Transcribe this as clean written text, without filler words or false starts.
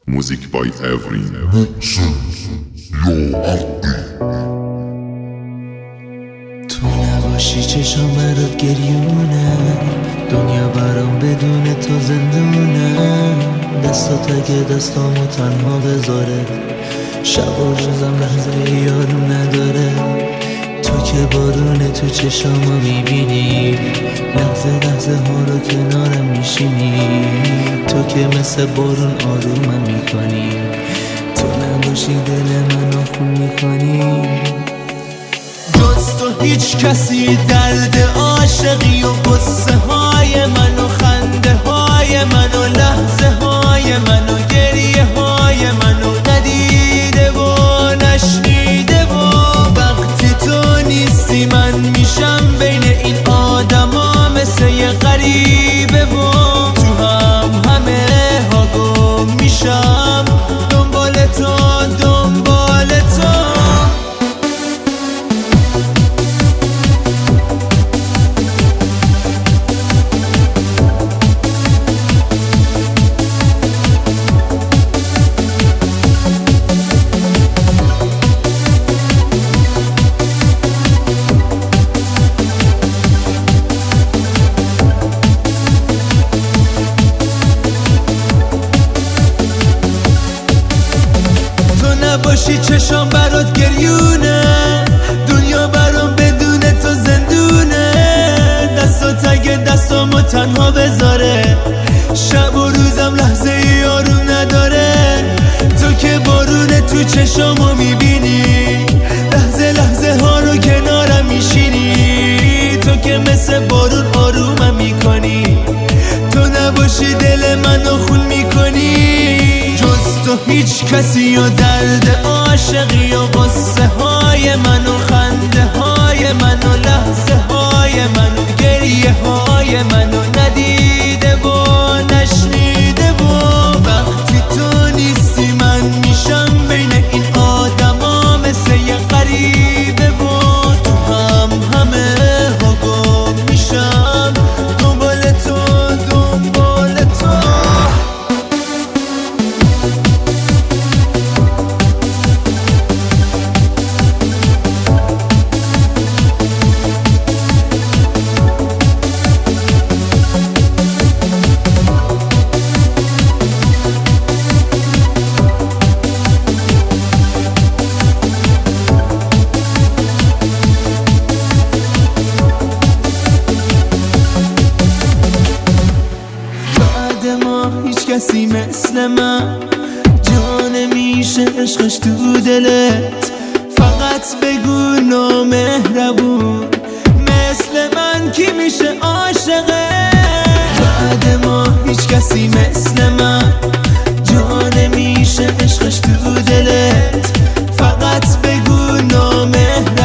Music by Every. تو نباشی چشم برات گریونه، دنیا برام بدون تو زندونه. دستات اگه دستامو تنها بذاره، شب و روزم لحظه یارو نداره. تو که بارونه تو چشامو میبینی، لحظه لحظه ها رو کنارم میشینی. تو که مثل بارون آرومم میکنی، تو نباشی دل منو خون میکنی. جز تو هیچ کسی درد عاشقی و قصه های من و خنده های من و لحظه های من و گریه های من و ندیده و نشنیده. و وقتی تو نیستی من میشم بین این آدم ها مثل یه غریبه. و تو همه ها گم میشم، دنبال تو دنبال تو. نباشی چشم برات گریونه، دنیا برام بدون تو زندونه. دستات اگه دستامو تنها بذاره، شب و روزم لحظه یارو نداره. تو که بارونه تو چشامو میبینی، لحظه لحظه ها رو کنارم میشینی. تو که مثل بارون آرومم میکنی، تو نباشی دل منو خون میکنی. جز تو هیچ کسی و درد عاشقی و قصه های من و خنده های من و لحظه های من و گریه های من و ندیده و نشنیده. و وقتی تو نیستی من میشم بین این آدم ها مثل یه غریبه. و تو همه ها گم میشم، دنبال تو دنبال تو. هیچ کسی مثل من جا نمیشه عشقش تو دلت. فقط بگو نامهربون، مثل من کی میشه عاشقه؟ بعد ما هیچ کسی مثل من جا نمیشه عشقش تو دلت. فقط بگو نامهربون.